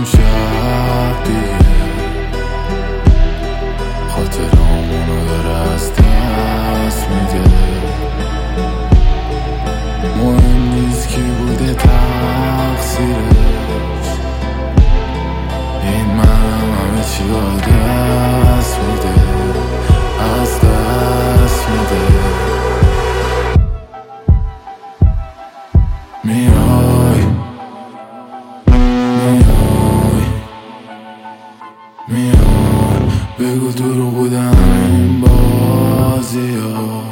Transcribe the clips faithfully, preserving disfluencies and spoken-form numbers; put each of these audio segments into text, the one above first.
امشب دیگه خاطرامونو داره از دست میده. مهم نیست کی بوده تقصیرش، این منم همه چی با دست میده، از دست میده. میای میای میای بگو دروغ بودم این بازی ها،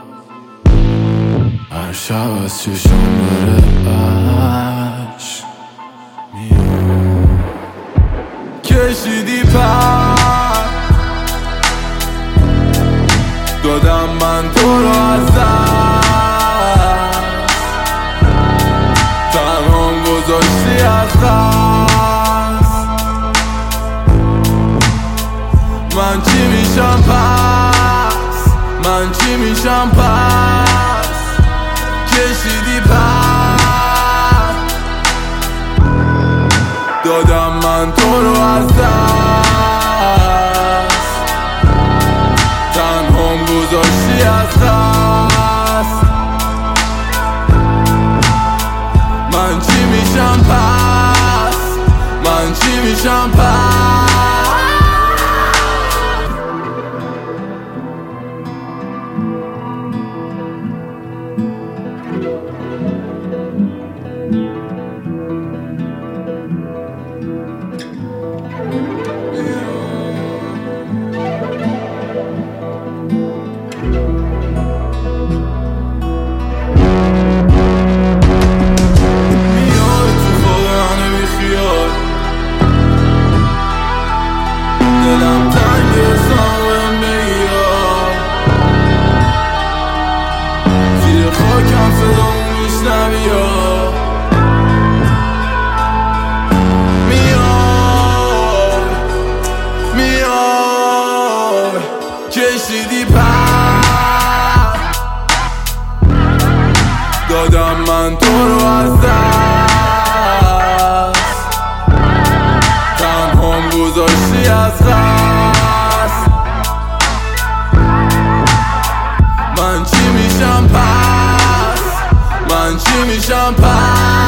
هر شب از چشم داره عشق میای. کشیدی پر دادم من تو رو از دست، تنهام گذاشتی از قصد. من چی میشم پس، من چی میشم پس. کشیدی پر دادم من تو رو از دست، تنهام گذاشتی از قصد. من چی میشم پس، من چی میشم پس. دلم تنگ سامم بگیار، زیر خاکم صدامو میشنوی یا میای میای. کشیدی پر دادم من تو رو از دست، تنهام گذاشتی از قصد. من چی میشم پس، من چی میشم پس.